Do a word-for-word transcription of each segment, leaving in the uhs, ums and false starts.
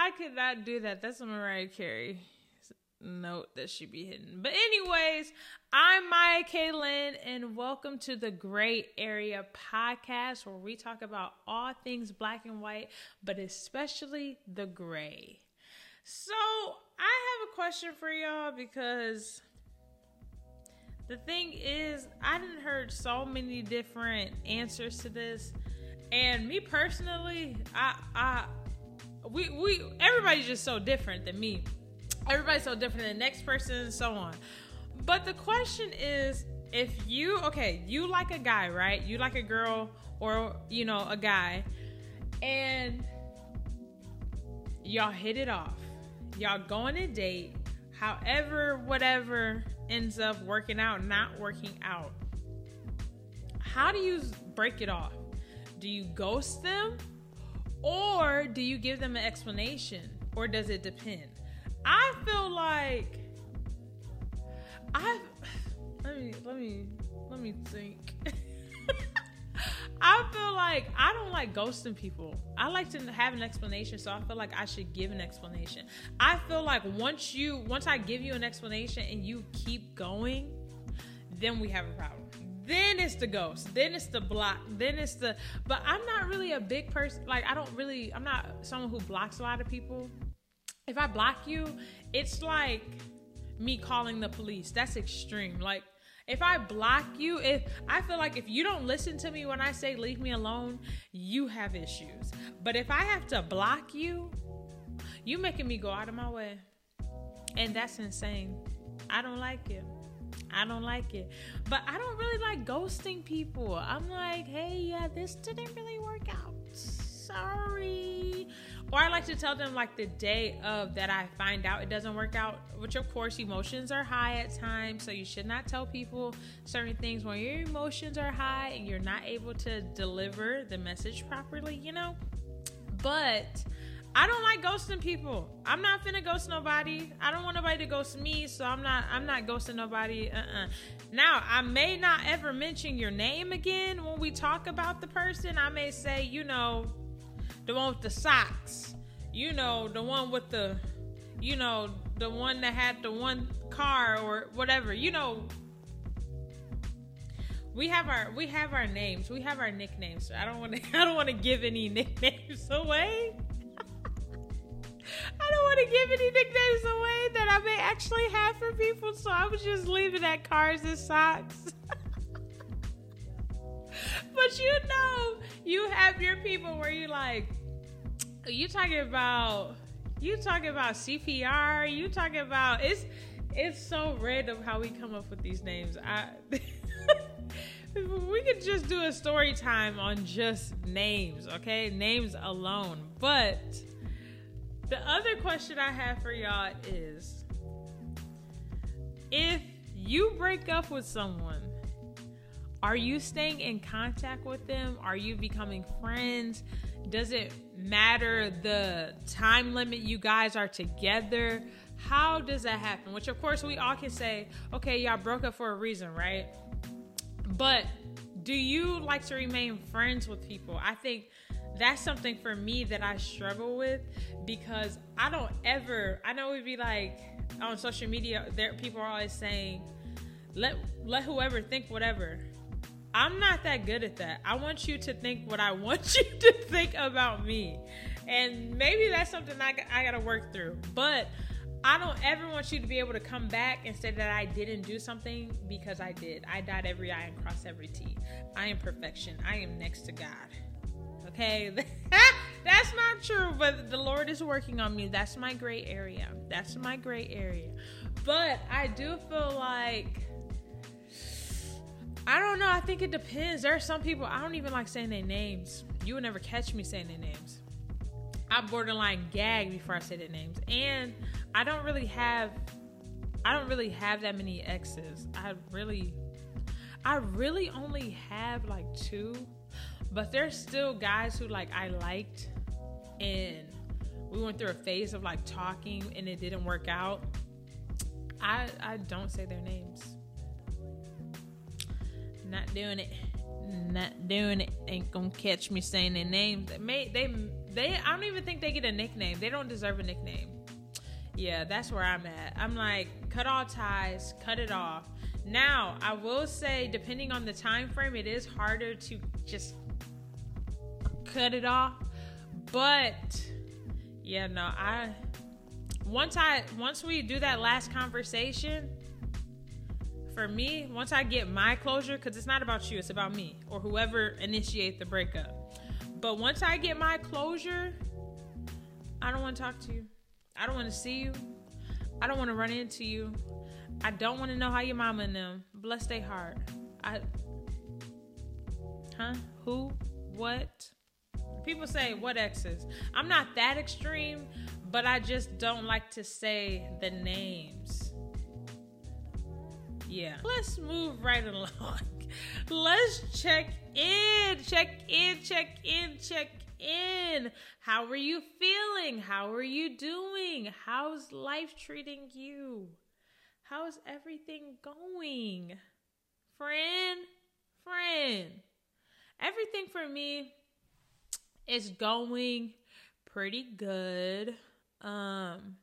I could not do that. That's a Mariah Carey note that should be hidden. But anyways, I'm Maya Kaylin, and welcome to the Gray Area Podcast, where we talk about all things black and white, but especially the gray. So I have a question for y'all, because the thing is, I done heard so many different answers to this, and me personally, I, I, we, we, everybody's just so different than me. Everybody's so different than the next person, and so on. But the question is, if you, okay, you like a guy, right? You like a girl, or, you know, a guy, and y'all hit it off. Y'all go on a date, however, whatever ends up working out, not working out. How do you break it off? Do you ghost them, or do you give them an explanation, or does it depend? I feel like I let me let me let me think. I feel like I don't like ghosting people. I like to have an explanation, so I feel like I should give an explanation. I feel like once you once I give you an explanation and you keep going, then we have a problem. Then it's the ghost. Then it's the block. Then it's the but I'm not really a big person. Like I don't really I'm not someone who blocks a lot of people. If I block you, it's like me calling the police. That's extreme. Like, if I block you, if I feel like if you don't listen to me when I say leave me alone, you have issues. But if I have to block you, you making me go out of my way. And that's insane. I don't like it. I don't like it. But I don't really like ghosting people. I'm like, hey, yeah, this didn't really work out. Sorry. Or I like to tell them like the day of that I find out it doesn't work out, which of course emotions are high at times. So you should not tell people certain things when your emotions are high and you're not able to deliver the message properly, you know? But I don't like ghosting people. I'm not finna ghost nobody. I don't want nobody to ghost me, so I'm not I'm not ghosting nobody. Uh-uh. Now, I may not ever mention your name again when we talk about the person. I may say, you know, the one with the socks, you know, the one with the, you know, the one that had the one car or whatever, you know. We have our we have our names, we have our nicknames. So I don't want to I don't want to give any nicknames away. I don't want to give any nicknames away that I may actually have for people, so I was just leaving at cars and socks. But you know, you have your people where you like, you talking about, you talking about C P R, you talking about, it's, it's so random how we come up with these names. I, we could just do a story time on just names, okay? Names alone. But the other question I have for y'all is, if you break up with someone, are you staying in contact with them? Are you becoming friends? Does it matter the time limit you guys are together? How does that happen? Which, of course, we all can say, okay, y'all broke up for a reason, right? But do you like to remain friends with people? I think that's something for me that I struggle with, because I don't ever, I know we'd be like on social media, there people are always saying, let let whoever think whatever. I'm not that good at that. I want you to think what I want you to think about me. And maybe that's something I, I got to work through. But I don't ever want you to be able to come back and say that I didn't do something, because I did. I dot every I and cross every T. I am perfection. I am next to God. Okay? That's not true, but the Lord is working on me. That's my gray area. That's my gray area. But I do feel like, I don't know. I think it depends. There are some people, I don't even like saying their names. You would never catch me saying their names. I borderline gag before I say their names. And I don't really have, I don't really have that many exes. I really, I really only have like two. But there's still guys who like I liked, and we went through a phase of like talking and it didn't work out. I I don't say their names. Not doing it. Not doing it. Ain't gonna catch me saying their names. They may they They, I don't even think they get a nickname. They don't deserve a nickname. Yeah, that's where I'm at. I'm like, cut all ties, cut it off. Now, I will say, depending on the time frame, it is harder to just cut it off. But yeah, no, I once I once we do that last conversation, for me, once I get my closure, because it's not about you, it's about me or whoever initiate the breakup. But once I get my closure, I don't want to talk to you. I don't want to see you. I don't want to run into you. I don't want to know how your mama and them. Bless their heart. I, huh? Who? What? People say, what exes? I'm not that extreme, but I just don't like to say the names. Yeah. Let's move right along. Let's check in. Check in, check in, check in. How are you feeling? How are you doing? How's life treating you? How's everything going? Friend, friend. Everything for me is going pretty good. Um,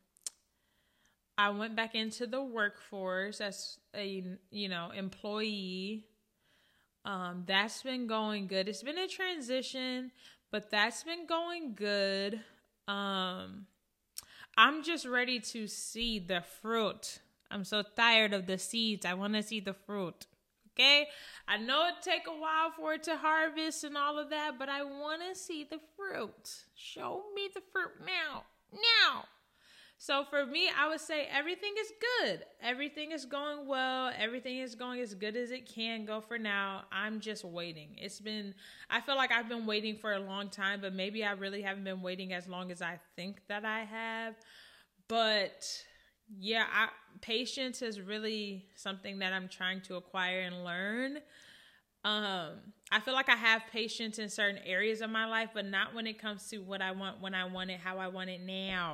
I went back into the workforce as a, you know, employee. Um, that's been going good. It's been a transition, but that's been going good. Um, I'm just ready to see the fruit. I'm so tired of the seeds. I want to see the fruit. Okay? I know it take a while for it to harvest and all of that, but I want to see the fruit. Show me the fruit now. Now. So for me, I would say everything is good. Everything is going well. Everything is going as good as it can go for now. I'm just waiting. It's been, I feel like I've been waiting for a long time, but maybe I really haven't been waiting as long as I think that I have. But yeah, I, patience is really something that I'm trying to acquire and learn. Um, I feel like I have patience in certain areas of my life, but not when it comes to what I want, when I want it, how I want it now.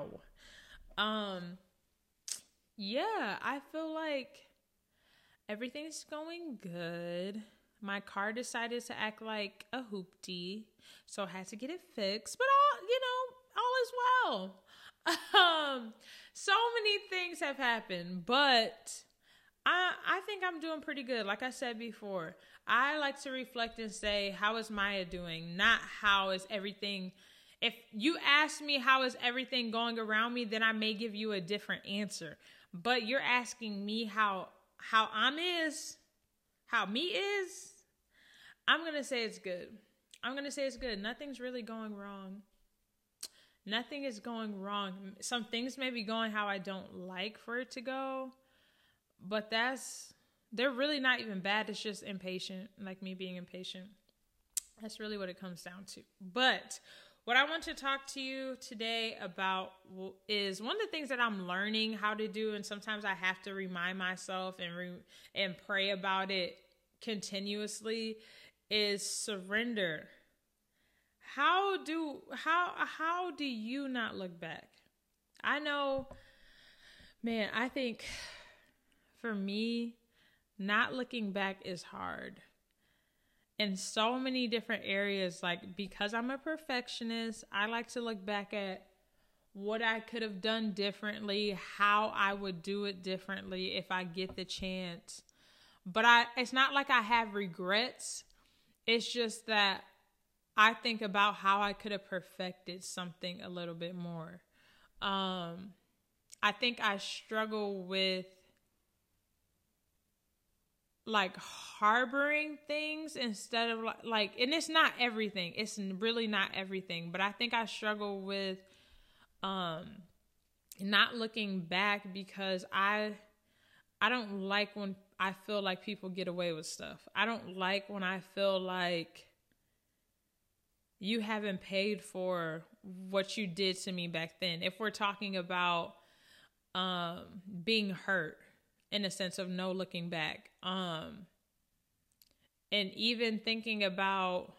Um, yeah, I feel like everything's going good. My car decided to act like a hoopty, so I had to get it fixed, but all, you know, all is well. Um, so many things have happened, but I I think I'm doing pretty good. Like I said before, I like to reflect and say, how is Maya doing? Not how is everything. If you ask me how is everything going around me, then I may give you a different answer. But you're asking me how how I'm is, how me is, I'm going to say it's good. I'm going to say it's good. Nothing's really going wrong. Nothing is going wrong. Some things may be going how I don't like for it to go, but that's, they're really not even bad. It's just impatient, like me being impatient. That's really what it comes down to. But what I want to talk to you today about is one of the things that I'm learning how to do, and sometimes I have to remind myself and re- and pray about it continuously, is surrender. How do how how do you not look back? I know, man, I think for me, not looking back is hard. In so many different areas, like because I'm a perfectionist, I like to look back at what I could have done differently, how I would do it differently if I get the chance. But I, it's not like I have regrets. It's just that I think about how I could have perfected something a little bit more. Um, I think I struggle with like harboring things instead of like, like, and it's not everything. It's really not everything. But I think I struggle with um, not looking back because I, I don't like when I feel like people get away with stuff. I don't like when I feel like you haven't paid for what you did to me back then. If we're talking about um, being hurt in a sense of no looking back. Um, and even thinking about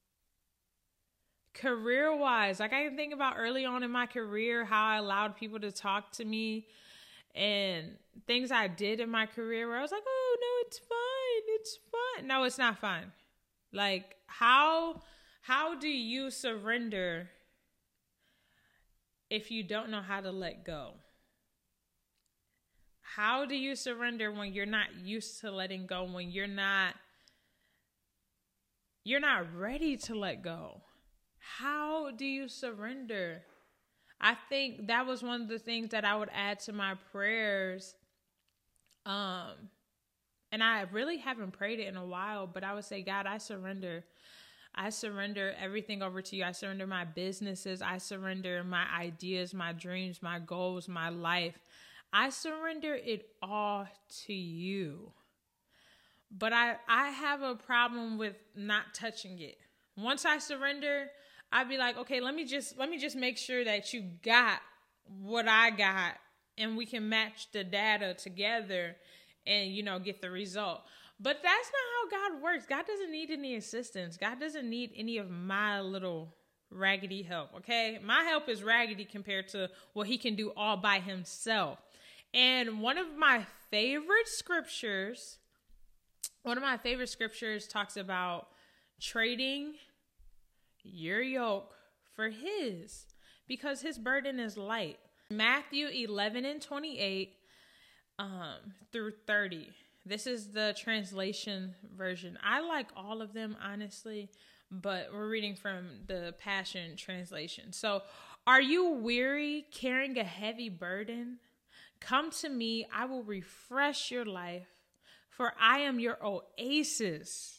career-wise, like I can think about early on in my career, how I allowed people to talk to me and things I did in my career where I was like, oh, no, it's fine. It's fine. No, it's not fine. Like, how... How do you surrender if you don't know how to let go? How do you surrender when you're not used to letting go, when you're not you're not ready to let go? How do you surrender? I think that was one of the things that I would add to my prayers. Um, and I really haven't prayed it in a while, but I would say, God, I surrender. I surrender everything over to you. I surrender my businesses. I surrender my ideas, my dreams, my goals, my life. I surrender it all to you. But I, I have a problem with not touching it. Once I surrender, I'd be like, okay, let me just let me just make sure that you got what I got, and we can match the data together and, you know, get the result. But that's not how God works. God doesn't need any assistance. God doesn't need any of my little raggedy help, okay? My help is raggedy compared to what he can do all by himself. And one of my favorite scriptures, one of my favorite scriptures talks about trading your yoke for his, because his burden is light. Matthew eleven and twenty-eight um, through thirty. This is the translation version. I like all of them, honestly, but we're reading from the Passion Translation. So, are you weary, carrying a heavy burden? Come to me, I will refresh your life, for I am your oasis.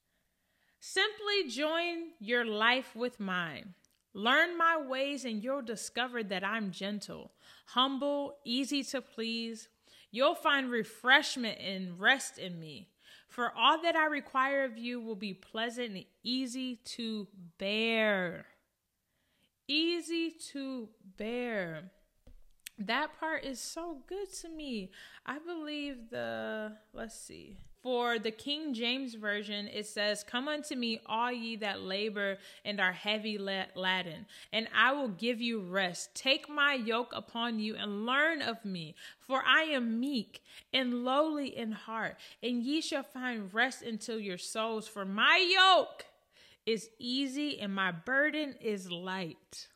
Simply join your life with mine. Learn my ways and you'll discover that I'm gentle, humble, easy to please. You'll find refreshment and rest in me. For all that I require of you will be pleasant and easy to bear. Easy to bear. That part is so good to me. I believe the, let's see. For the King James Version, it says, come unto me, all ye that labor and are heavy laden, and I will give you rest. Take my yoke upon you and learn of me, for I am meek and lowly in heart, and ye shall find rest until your souls. For my yoke is easy and my burden is light.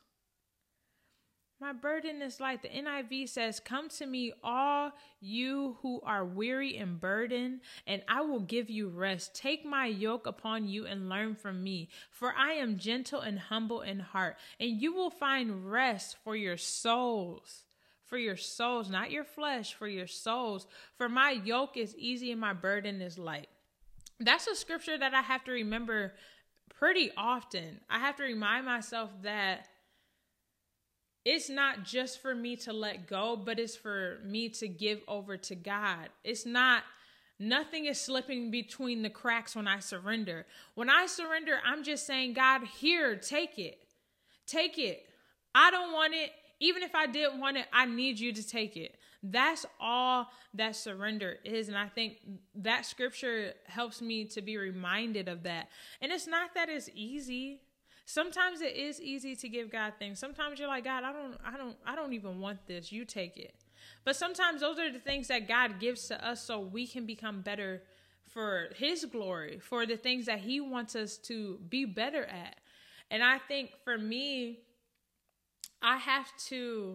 My burden is light. The N I V says, come to me, all you who are weary and burdened, and I will give you rest. Take my yoke upon you and learn from me, for I am gentle and humble in heart, and you will find rest for your souls. For your souls, not your flesh, for your souls. For my yoke is easy and my burden is light. That's a scripture that I have to remember pretty often. I have to remind myself that it's not just for me to let go, but it's for me to give over to God. It's not, nothing is slipping between the cracks when I surrender. When I surrender, I'm just saying, God, here, take it. Take it. I don't want it. Even if I did want it, I need you to take it. That's all that surrender is. And I think that scripture helps me to be reminded of that. And it's not that it's easy. Sometimes it is easy to give God things. Sometimes you're like, God, I don't, I don't, I don't even want this. You take it. But sometimes those are the things that God gives to us so we can become better for his glory, for the things that he wants us to be better at. And I think for me, I have to,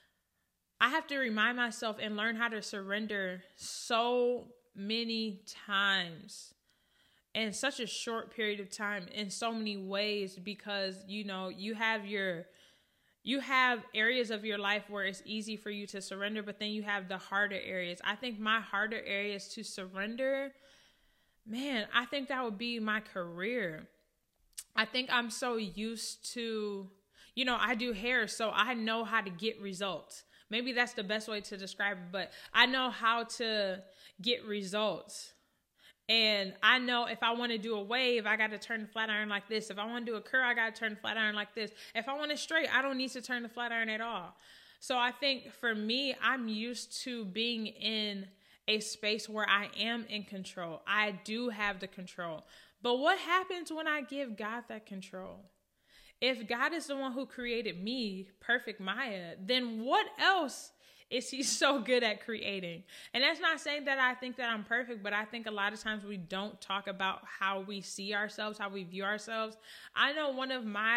I have to remind myself and learn how to surrender so many times. In such a short period of time, in so many ways, because, you know, you have your, you have areas of your life where it's easy for you to surrender, but then you have the harder areas. I think my harder areas to surrender, man, I think that would be my career. I think I'm so used to, you know, I do hair, so I know how to get results. Maybe that's the best way to describe it, but I know how to get results. And I know if I want to do a wave, I got to turn the flat iron like this. If I want to do a curl, I got to turn the flat iron like this. If I want it straight, I don't need to turn the flat iron at all. So I think for me, I'm used to being in a space where I am in control. I do have the control. But what happens when I give God that control? If God is the one who created me, perfect Maya, then what else is he so good at creating? And that's not saying that I think that I'm perfect, but I think a lot of times we don't talk about how we see ourselves, how we view ourselves. I know one of my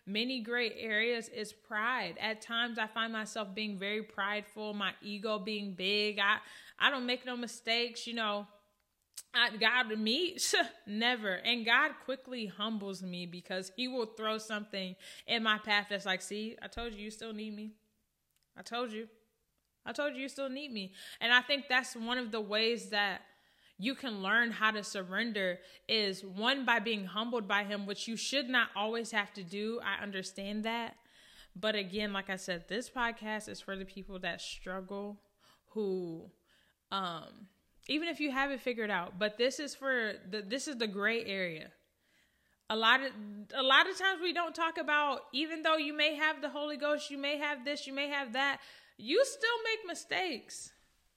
many gray areas is pride. At times I find myself being very prideful, my ego being big. I, I don't make no mistakes, you know. I, God, me, never. And God quickly humbles me because he will throw something in my path that's like, see, I told you, you still need me. I told you. I told you, you still need me. And I think that's one of the ways that you can learn how to surrender is, one, by being humbled by him, which you should not always have to do. I understand that. But again, like I said, this podcast is for the people that struggle, who, um, even if you have it figured out, but this is for the, this is the gray area. A lot of, a lot of times we don't talk about, even though you may have the Holy Ghost, you may have this, you may have that, you still make mistakes.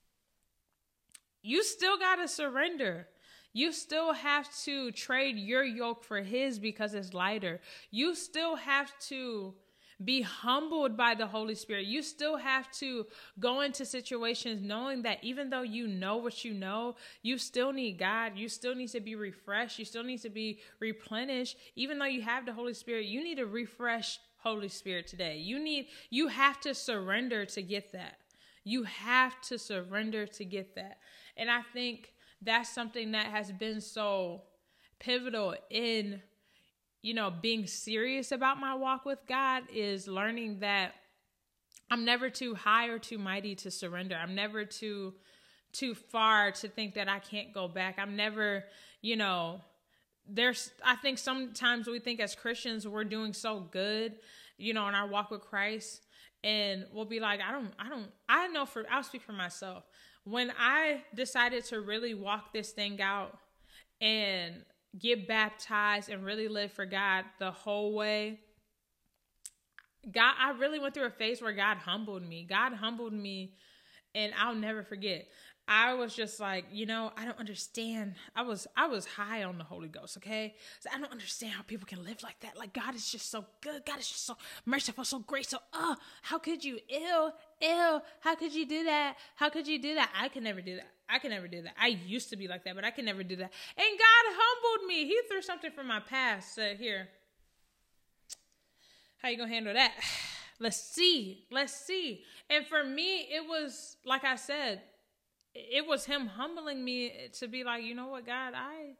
You still got to surrender. You still have to trade your yoke for his because it's lighter. You still have to be humbled by the Holy Spirit. You still have to go into situations knowing that even though you know what you know, you still need God. You still need to be refreshed. You still need to be replenished. Even though you have the Holy Spirit, you need a refreshed Holy Spirit today. You need, you have to surrender to get that. You have to surrender to get that. And I think that's something that has been so pivotal in, you know, being serious about my walk with God, is learning that I'm never too high or too mighty to surrender. I'm never too, too far to think that I can't go back. I'm never, you know, there's, I think sometimes we think as Christians, we're doing so good, you know, in our walk with Christ. And we'll be like, I don't, I don't, I know for, I'll speak for myself. When I decided to really walk this thing out and get baptized and really live for God the whole way, God, I really went through a phase where God humbled me. God humbled me, and I'll never forget. I was just like, you know, I don't understand. I was, I was high on the Holy Ghost. Okay. So I don't understand how people can live like that. Like, God is just so good. God is just so merciful, so great. So, uh, how could you, ew, ew, how could you do that? How could you do that? I could never do that. I can never do that. I used to be like that, but I can never do that. And God humbled me. He threw something from my past. Said, here, how you gonna handle that? Let's see. Let's see. And for me, it was, like I said, it was him humbling me to be like, you know what, God, I,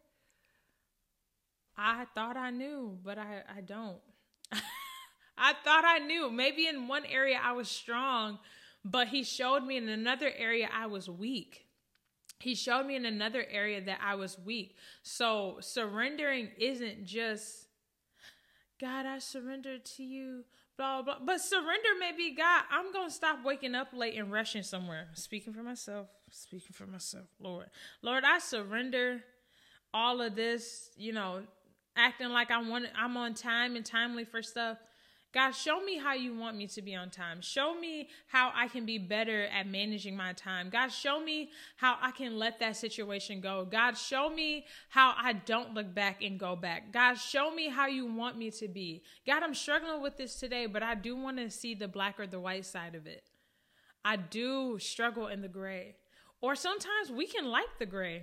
I thought I knew, but I, I don't. I thought I knew. Maybe in one area I was strong, but he showed me in another area I was weak. He showed me in another area that I was weak. So surrendering isn't just, God, I surrender to you, blah, blah. But surrender may be, God, I'm going to stop waking up late and rushing somewhere. Speaking for myself, speaking for myself, Lord. Lord, I surrender all of this, you know, acting like I want, I'm on time and timely for stuff. God, show me how you want me to be on time. Show me how I can be better at managing my time. God, show me how I can let that situation go. God, show me how I don't look back and go back. God, show me how you want me to be. God, I'm struggling with this today, but I do want to see the black or the white side of it. I do struggle in the gray. Or sometimes we can like the gray.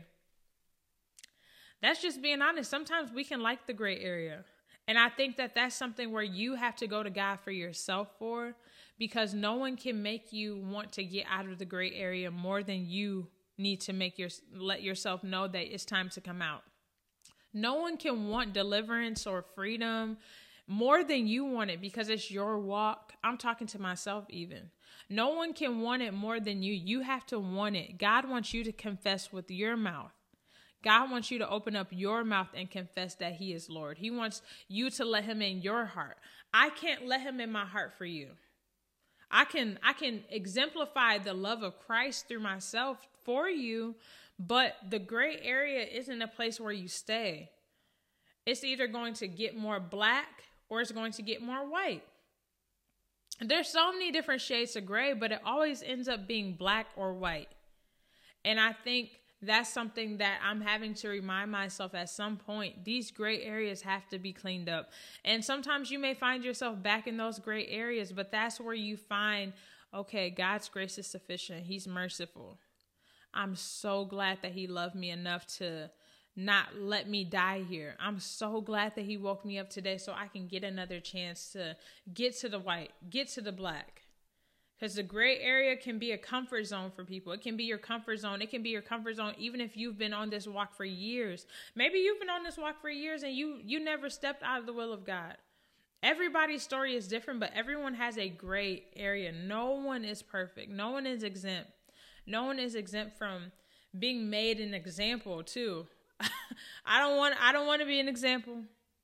That's just being honest. Sometimes we can like the gray area. And I think that that's something where you have to go to God for yourself for, because no one can make you want to get out of the gray area more than you need to make your, let yourself know that it's time to come out. No one can want deliverance or freedom more than you want it, because it's your walk. I'm talking to myself even. No one can want it more than you. You have to want it. God wants you to confess with your mouth. God wants you to open up your mouth and confess that he is Lord. He wants you to let him in your heart. I can't let him in my heart for you. I can, I can exemplify the love of Christ through myself for you, but the gray area isn't a place where you stay. It's either going to get more black or it's going to get more white. There's so many different shades of gray, but it always ends up being black or white. And I think that's something that I'm having to remind myself at some point. These gray areas have to be cleaned up. And sometimes you may find yourself back in those gray areas, but that's where you find, okay, God's grace is sufficient. He's merciful. I'm so glad that he loved me enough to not let me die here. I'm so glad that he woke me up today so I can get another chance to get to the white, get to the black. Because the gray area can be a comfort zone for people. It can be your comfort zone. It can be your comfort zone even if you've been on this walk for years. Maybe you've been on this walk for years and you you never stepped out of the will of God. Everybody's story is different, but everyone has a gray area. No one is perfect. No one is exempt. No one is exempt from being made an example too. I don't want I don't want to be an example.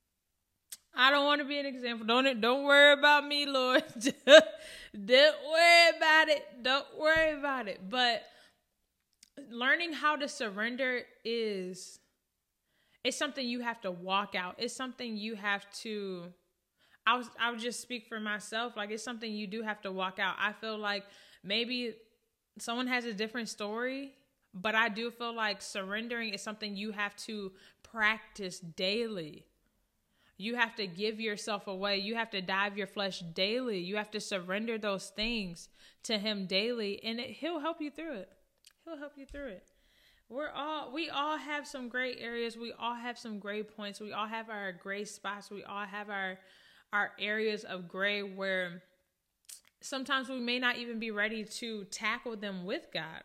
I don't want to be an example. Don't don't worry about me, Lord. Don't worry about it. Don't worry about it. But learning how to surrender is it's something you have to walk out. It's something you have to I was I would just speak for myself. Like it's something you do have to walk out. I feel like maybe someone has a different story, but I do feel like surrendering is something you have to practice daily. You have to give yourself away. You have to die of your flesh daily. You have to surrender those things to him daily, and it, he'll help you through it. He'll help you through it. We're all, we all have some great areas. We all have some great points. We all have our gray spots. We all have our, our areas of gray where sometimes we may not even be ready to tackle them with God.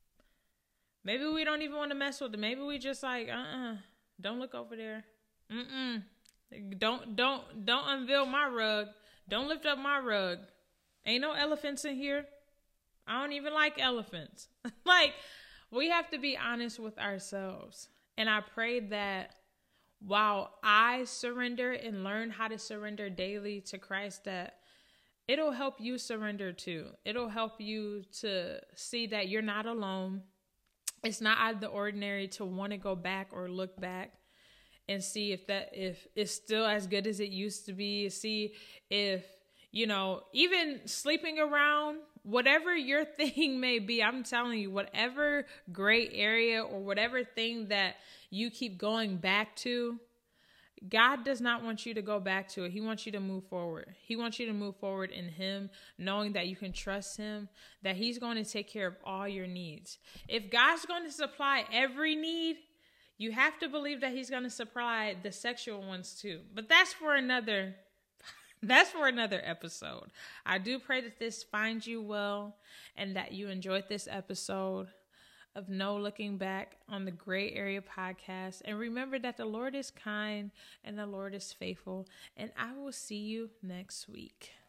Maybe we don't even want to mess with them. Maybe we just like, uh-uh, don't look over there. Mm-mm. Don't, don't, don't unveil my rug. Don't lift up my rug. Ain't no elephants in here. I don't even like elephants. Like, we have to be honest with ourselves. And I pray that while I surrender and learn how to surrender daily to Christ, that it'll help you surrender too. It'll help you to see that you're not alone. It's not out of the ordinary to want to go back or look back and see if that, if it's still as good as it used to be. See if, you know, even sleeping around, whatever your thing may be, I'm telling you, whatever gray area or whatever thing that you keep going back to, God does not want you to go back to it. He wants you to move forward. He wants you to move forward in him, knowing that you can trust him, that he's going to take care of all your needs. If God's going to supply every need, you have to believe that he's going to supply the sexual ones too. But that's for another, that's for another episode. I do pray that this finds you well and that you enjoyed this episode of No Looking Back on the Gray Area Podcast. And remember that the Lord is kind and the Lord is faithful. And I will see you next week.